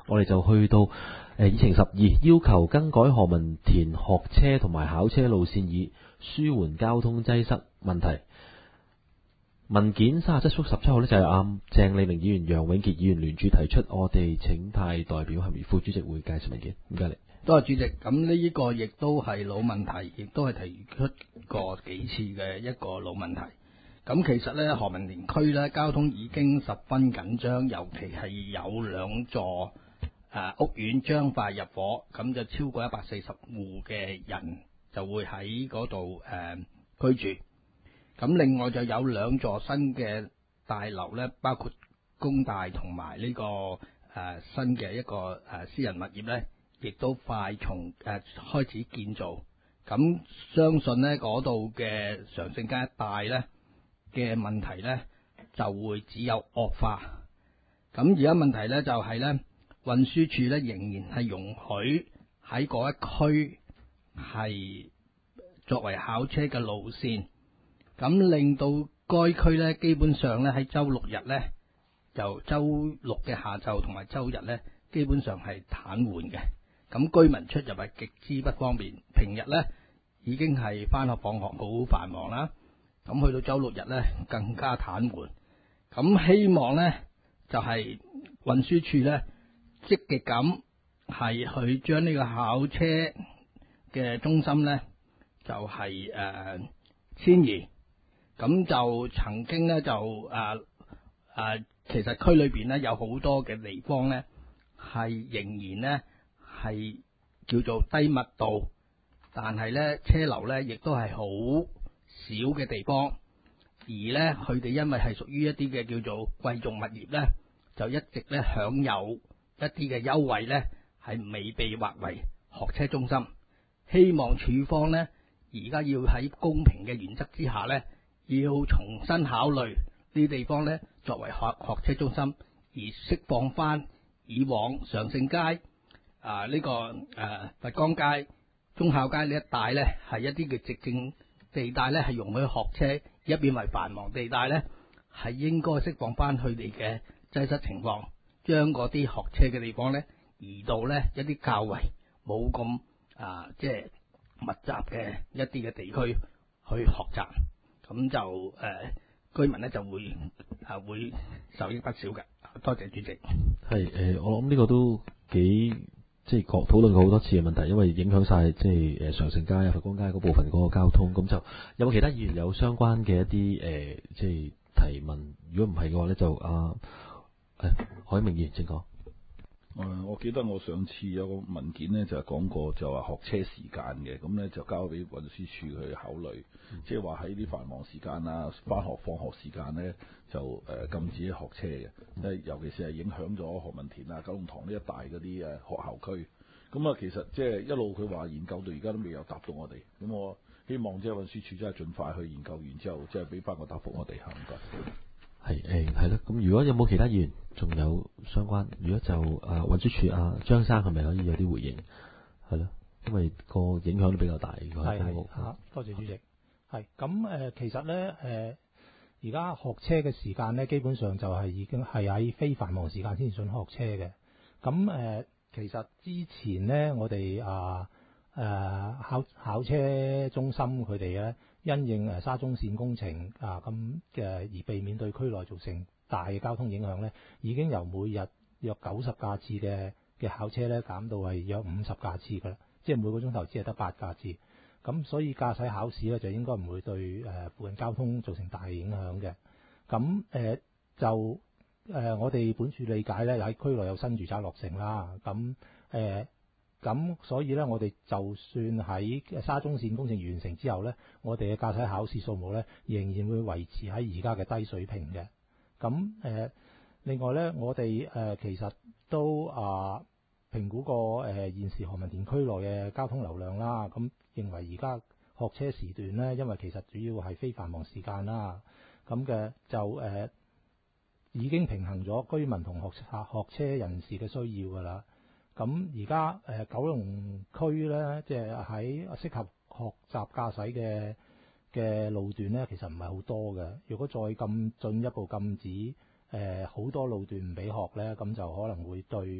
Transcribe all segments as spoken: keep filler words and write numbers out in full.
我哋就去到誒議程十二，要求更改何文田學車同埋考車路線，以舒緩交通擠塞問題。文件三十七覆十七號呢，就係阿鄭麗明議員、楊永傑議員聯署提出，我哋請派代表係咪副主席會介紹文件？唔該你。 多謝主席。咁呢個亦都係老問題，亦都係提出過幾次嘅一個老問題。咁其實呢，何文田區呢，交通已經十分緊張，尤其係有兩座誒、呃、屋苑將快入伙，咁就超過一百四十戶嘅人就會喺嗰度誒居住。咁另外就有兩座新嘅大樓呢，包括工大同埋呢個誒、呃、新嘅一個誒、呃、私人物業呢，亦都快從誒、呃、開始建造。咁相信呢嗰度嘅常盛街一帶呢嘅問題呢，就會只有惡化。咁而家問題呢，就係呢運輸署呢仍然係容許喺嗰一區係作為考車嘅路線。咁令到該區咧，基本上咧喺周六日咧，就周六嘅下晝同埋周日咧，基本上係癱瘓嘅。咁居民出入係極之不方便。平日咧已經係返學放學好繁忙啦，咁去到周六日咧更加癱瘓。咁希望咧就係、是、運輸署咧積極咁係去將呢個考車嘅中心咧就係、是、誒、呃、遷移。咁就曾經咧就誒誒、啊啊，其實區裏邊咧有好多嘅地方咧係仍然咧係叫做低密度，但係咧車流咧亦都係好少嘅地方，而咧佢哋因為係屬於一啲嘅叫做貴重物業咧，就一直咧享有一啲嘅優惠咧，係未被劃為學車中心。希望署方咧而家要喺公平嘅原則之下咧，要重新考慮呢啲地方呢作為學學車中心，而釋放翻以往常盛街啊呢、這個誒、呃、佛光街、忠孝街呢一帶呢係一啲嘅直徑地帶呢係容許學車，一變為繁忙地帶呢係應該釋放翻佢哋嘅擠塞情況，將嗰啲學車嘅地方呢移到呢一啲較為冇咁啊即係密集嘅一啲嘅地區去學習。咁就誒、呃、居民咧就會啊會受益不少嘅。多謝主席。 係誒、呃，我諗呢個都幾即係討論過好多次嘅問題，因為影響晒即係誒常盛街啊、佛光街嗰部分嗰個交通。咁就有冇其他議員有相關嘅一啲誒、呃、即係提問？如果唔係嘅話咧，就啊誒海明議員請講。 誒，我記得我上次有個文件呢，就係講過，就話學車時間嘅，咁呢，就交俾運輸署去考慮，即係話喺啲繁忙時間啊、返學放學時間呢，就誒禁止學車嘅，即係尤其是係影響咗何文田啊、九龍塘呢一帶嗰啲誒學校區。咁啊，其實即係一路佢話研究到而家都未有答到我哋，咁我希望即係運輸署真係盡快去研究完之後，即係俾翻個答覆我哋嚇。唔該。 係誒係咯，咁如果有冇其他議員仲有相關？如果就誒運輸署啊張生係咪可以有啲回應？係咯，因為個影響都比較大。係係嚇，多謝主席。係咁誒，其實咧誒，而家學車嘅時間咧，基本上就係已經係喺非繁忙時間先准學車嘅。咁誒、呃，其實之前咧，我哋啊誒考考車中心佢哋咧。因應誒沙中線工程啊咁嘅而避免對區內造成大嘅交通影響咧，已經由每日約九十架次嘅嘅考車咧減到係約五十架次㗎啦，即係每個鐘頭只係得八架次。咁所以駕駛考試咧就應該唔會對誒附近交通造成大影響嘅。咁誒、呃、就誒、呃、我哋本署理解咧喺區內有新住宅落成啦，咁誒。呃咁所以咧，我哋就算喺沙中線工程完成之後咧，我哋嘅駕駛考試數目咧，仍然會維持喺而家嘅低水平嘅。咁誒、呃，另外咧，我哋誒、呃、其實都啊、呃、評估過誒、呃、現時何文田區內嘅交通流量啦，咁認為而家學車時段咧，因為其實主要係非繁忙時間啦，咁嘅就誒、呃、已經平衡咗居民同學學車人士嘅需要㗎啦。咁而家誒九龍區咧，即係喺適合學習駕駛嘅嘅路段咧，其實唔係好多嘅。如果再咁進一步禁止誒好、呃、多路段唔俾學咧，咁就可能會對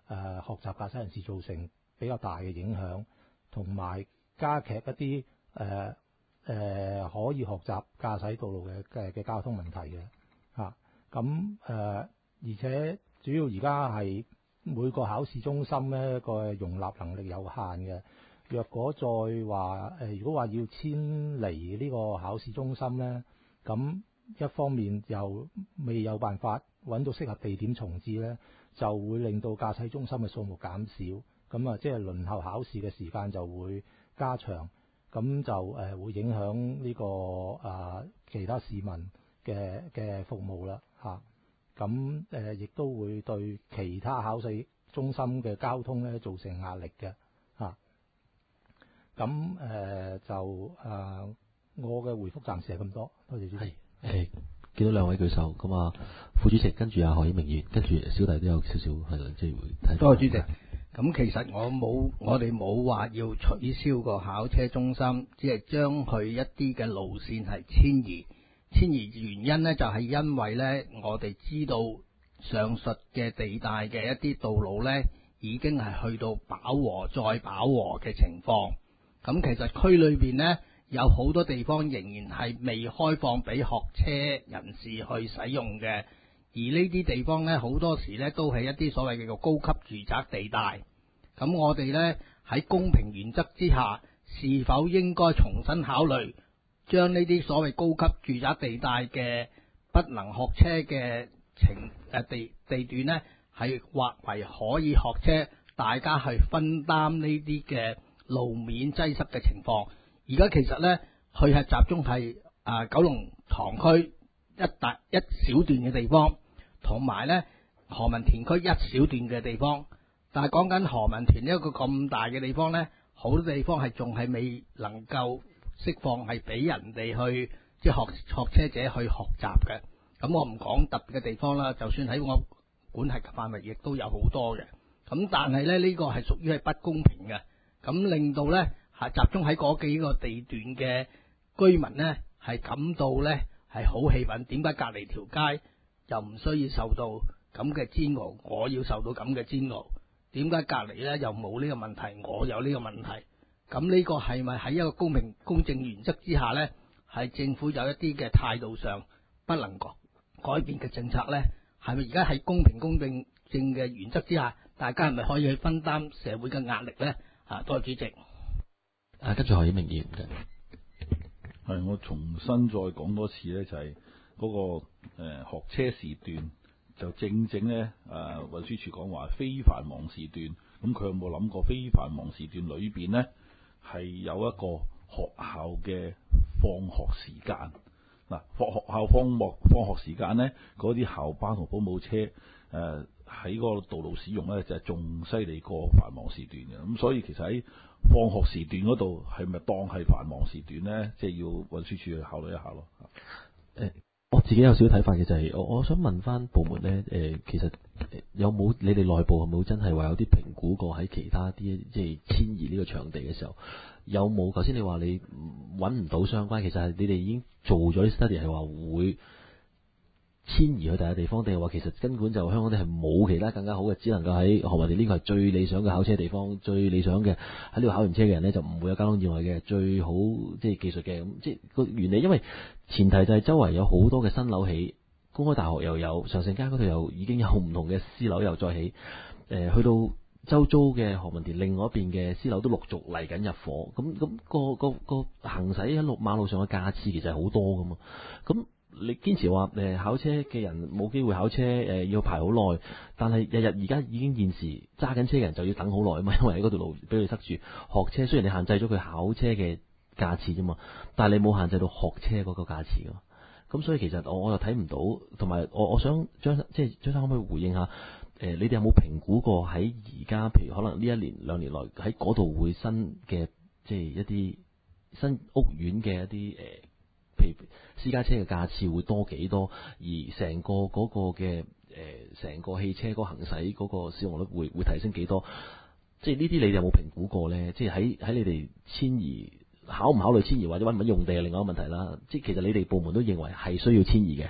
呃、學習駕駛人士造成比較大嘅影響，同埋加劇一啲誒誒可以學習駕駛道路嘅嘅嘅交通問題嘅嚇。咁、啊、誒、呃、而且主要而家係每個考試中心咧個容納能力有限嘅。若果再話誒、呃，如果話要遷離呢個考試中心咧，咁一方面又未有辦法揾到適合地點重置咧，就會令到駕駛中心嘅數目減少，咁啊即係輪候考試嘅時間就會加長，咁就誒、呃、會影響呢、這個啊、呃、其他市民嘅嘅服務啦嚇。咁誒亦都會對其他考試中心嘅交通咧造成壓力嘅嚇。咁、啊、誒、呃、就誒、呃、我嘅回覆暫時係咁多，多謝主席。 誒，見到兩位舉手，咁啊，副主席跟住阿何英明議員，跟住小弟都有少少係啦，即係會睇。 多謝主席。咁其實我冇，我哋冇話要取消個考車中心，只係將佢一啲嘅路線係遷移。遷移原因呢，就係、是、因為呢，我哋知道上述嘅地帶嘅一啲道路呢，已經係去到飽和再飽和嘅情況。咁其實區裏邊呢，有好多地方仍然係未開放俾學車人士去使用嘅，而呢啲地方呢，好多時呢都係一啲所謂嘅高級住宅地帶。咁我哋呢，喺公平原則之下，是否應該重新考慮將呢啲所謂高級住宅地帶嘅不能學車嘅情誒地地段呢，係劃為可以學車，大家去分擔呢啲嘅路面擠塞嘅情況。而家其實呢，佢係集中係啊、呃、九龍塘區一大一小段嘅地方，同埋呢何文田區一小段嘅地方。但係講緊何文田一個咁大嘅地方呢，好多地方係仲係未能夠釋放係俾人哋去即係學學車者去學習嘅。咁我唔講特別嘅地方啦，就算喺我管轄嘅範圍，亦都有好多嘅。咁但係呢，呢、呢個係屬於係不公平嘅，咁令到呢。係集中喺嗰幾個地段嘅居民呢，係感到呢係好氣憤。點解隔離條街又唔需要受到咁嘅煎熬？我要受到咁嘅煎熬。點解隔離呢又冇呢個問題？我有呢個問題。咁呢個係咪喺一個公平公正原則之下呢？係政府有一啲嘅態度上不能改改變嘅政策呢？係咪而家喺公平公正正嘅原則之下，大家係咪可以去分擔社會嘅壓力呢？啊，多謝主席。 啊，跟住何英明議員嘅， 係我重新再講多次咧，就係、是、嗰、那個誒、呃、學車時段，就正正咧誒運輸署講話非繁忙時段，咁佢有冇諗過非繁忙時段裏邊咧係有一個學校嘅放學時間？嗱，放學校放學放學時間咧，嗰啲校巴同保姆車誒喺嗰個道路使用咧，就係仲犀利過繁忙時段嘅。咁所以其實喺放學時段嗰度係咪當係繁忙時段咧？即係要運輸署去考慮一下咯。 誒，我自己有少少睇法嘅就係、是，我我想問翻部門咧，誒，其實有冇你哋內部係冇真係話有啲評估過喺其他啲即係遷移呢個場地嘅時候，有冇？頭先你話你揾唔到相關，其實係你哋已經做咗啲 study 係話會遷移去第二地方，定係話其實根本就香港啲係冇其他更加好嘅，只能夠喺何文田呢個係最理想嘅考車地方，最理想嘅喺呢度考完車嘅人呢，就唔會有交通意外嘅，最好即係技術嘅咁，即係個原理。因為前提就係周圍有好多嘅新樓起，公開大學又有，上城街嗰度又已經有唔同嘅私樓又再起，誒、呃、去到周遭嘅何文田另外一邊嘅私樓都陸續嚟緊入伙，咁咁、個個個行駛喺路馬路上嘅架次其實係好多噶嘛，咁。你堅持話誒考車嘅人冇機會考車誒、呃、要排好耐，但係日日而家已經現時揸緊車嘅人就要等好耐啊嘛，因為喺嗰條路俾佢塞住。學車雖然你限制咗佢考車嘅架次啫嘛，但係你冇限制到學車嗰個架次噶嘛。咁所以其實我我又睇唔到，同埋我我想張即係張生可唔可以回應下誒、呃？你哋有冇評估過喺而家譬如可能呢一年兩年內喺嗰度會新嘅即係一啲新屋苑嘅一啲誒？呃譬如私家車嘅架次會多幾多，而成個嗰個嘅誒成個汽車嗰個行駛嗰個使用率會會提升幾多？即係呢啲你哋有冇評估過咧？即係喺喺你哋遷移考唔考慮遷移或者揾唔揾用地係另外一個問題啦。即係其實你哋部門都認為係需要遷移嘅，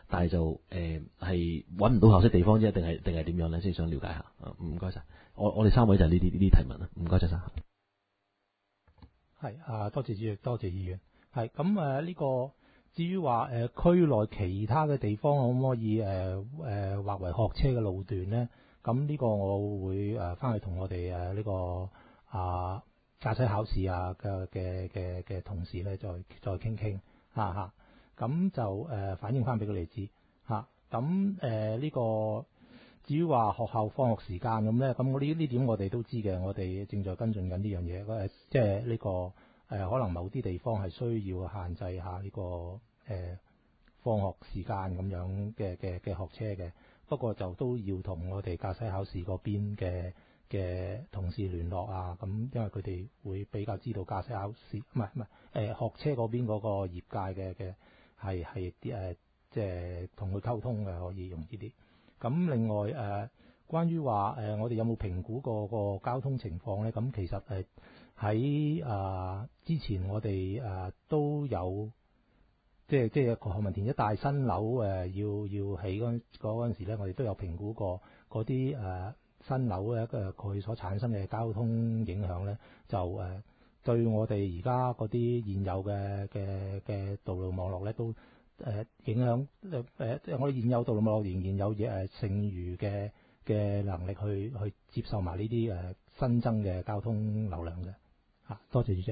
但係就誒係揾唔到合適地方啫，定係定係點樣咧？即係想了解下。唔該晒，我我哋三位就係呢啲呢啲提問啦。唔該晒晒。 係啊，多謝主席，多謝議員。係咁誒呢個至於話誒區內其他嘅地方可唔可以誒誒劃為學車嘅路段咧？咁呢個我會誒翻去同我哋誒呢個啊駕駛考試啊嘅嘅嘅嘅同事咧，再再傾傾嚇嚇。咁就誒、呃、反映翻俾佢哋知嚇。咁誒呢個至於話學校放學時間咁咧，咁我呢呢點我哋都知嘅，我哋正在跟進緊呢樣嘢。誒即係呢個誒、呃、可能某啲地方係需要限制下呢、呢個誒、呃、放學時間咁樣嘅嘅嘅學車嘅。不過就都要同我哋駕駛考試嗰邊嘅嘅同事聯絡啊。咁因為佢哋會比較知道駕駛考試唔係唔係誒學車嗰邊嗰個業界嘅嘅。係係啲誒，即係同佢溝通嘅，可以用呢啲。咁另外誒、呃，關於話誒、呃，我哋有冇評估過個交通情況咧？咁其實誒喺啊之前我哋誒、呃、都有，即係即係何文田一帶新樓誒、呃、要要起嗰嗰陣時咧，我哋都有評估過嗰啲誒新樓咧誒佢所產生嘅交通影響咧，就誒。呃對我哋而家嗰啲現有嘅嘅嘅道路網絡咧，都誒、呃、影響誒誒，即係我哋現有道路網絡仍然有誒、呃、剩餘嘅嘅能力去去接受埋呢啲誒新增嘅交通流量嘅嚇、啊。多謝主席。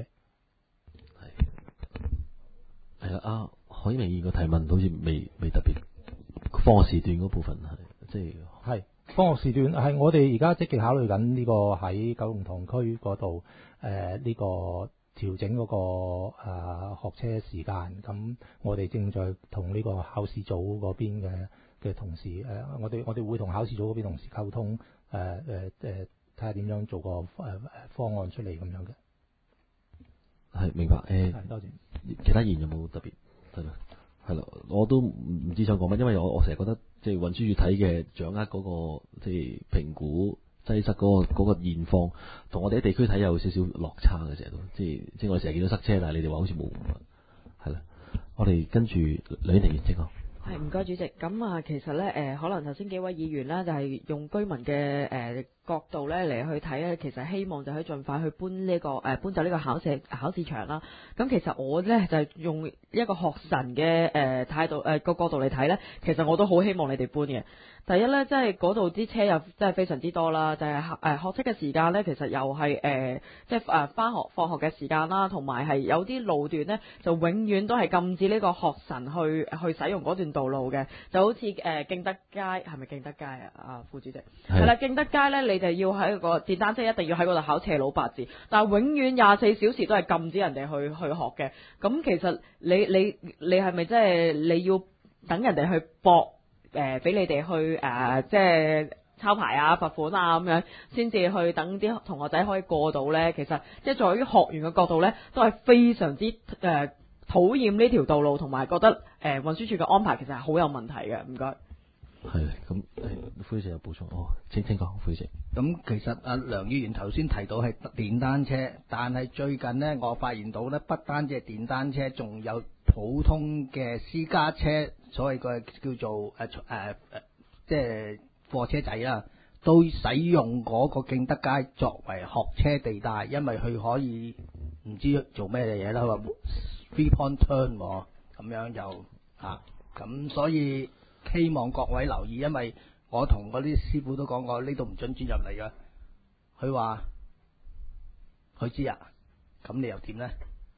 係係啦，啊，海明義個提問好似未未特別放學時段嗰部分係即係係放學時段係我哋而家積極考慮緊呢個喺九龍塘區嗰度。誒呢、呃這個調整嗰、那個誒、呃、學車時間，咁我哋正在同呢個考試組嗰邊嘅嘅同事誒、呃，我哋我哋會同考試組嗰邊同事溝通，誒誒誒，睇下點樣做個誒誒、呃、方案出嚟咁樣嘅。 係明白誒， 係多謝。 其他議員有冇特別係啦？係啦，我都唔知想講乜，因為我我成日覺得即係運輸署睇嘅掌握嗰、那個即係評估。擠塞嗰、那個嗰、那個現況，同我哋喺地區睇有少少落差嘅，成日都即係即係我哋成日見到塞車，但係你哋話好似冇，係啦。我哋跟住梁天琦議員講。 係唔該主席，咁啊其實咧誒、呃，可能頭先幾位議員咧就係、是、用居民嘅誒、呃、角度咧嚟去睇咧，其實希望就可以盡快去搬呢、這個誒、呃、搬走呢個考試考試場啦。咁其實我咧就係、是、用一個學神嘅誒態度誒個、呃、角度嚟睇咧，其實我都好希望你哋搬嘅。第一咧，即係嗰度啲車又真係非常之多啦，就係、是、誒、呃、學車嘅時間咧，其實又係誒、呃、即係誒返學放學嘅時間啦，同埋係有啲路段咧就永遠都係禁止呢個學神去去使用嗰段道路嘅，就好似誒敬德街係咪敬德街啊？啊副主席係啦，敬德街咧，你哋要喺個電單車一定要喺嗰度考斜路八字，但係永遠廿四小時都係禁止人哋去去學嘅。咁其實你你你係咪即係你要等人哋去搏？誒俾、呃、你哋去誒、呃，即係抄牌啊、罰款啊咁樣，先至去等啲同學仔可以過到咧。其實即係在於學員嘅角度咧，都係非常之誒、呃、討厭呢條道路，同埋覺得誒、呃、運輸署嘅安排其實係好有問題嘅。唔該。 係咁，灰姐有補充哦，請請講，灰姐。 咁其實阿梁議員頭先提到係電單車，但係最近呢，我發現到呢，不單止係電單車，仲有普通嘅私家車，所謂嘅叫做誒誒誒，即係貨車仔啦，都使用嗰個敬德街作為學車地帶，因為佢可以唔知做咩嘢啦，話 three point turn 喎，咁樣就啊，咁所以。希望各位留意，因為我同嗰啲師傅都講過，呢度唔准轉入嚟噶。佢話佢知啊，咁你又點呢？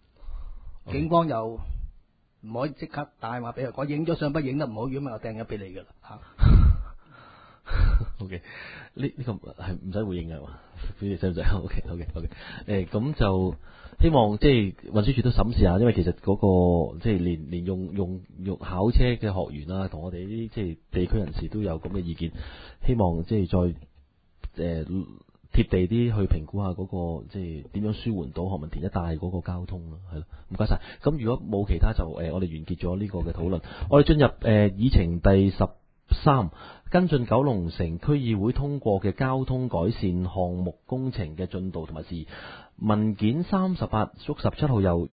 Okay. 警方又唔可以即刻打電話俾佢，我影咗相不影得唔好，如果咪我掟咗俾你噶啦嚇。 O K，呢呢個係唔使回應嘅嘛？俾你使唔使 ？O K O K O K，誒咁就希望即係運輸署都審視下，因為其實嗰、那個即係連連用用用考車嘅學員啦，同我哋啲即係地區人士都有咁嘅意見，希望即係再誒、呃、貼地啲去評估下嗰、那個即係點樣舒緩到何文田一帶嗰個交通咯，係咯，唔該晒。咁如果冇其他就誒、呃，我哋完結咗呢個嘅討論，我哋進入誒、呃、議程第十三。跟進九龍城區議會通過嘅交通改善項目工程嘅進度同埋事宜，文件三十八，屬十七號由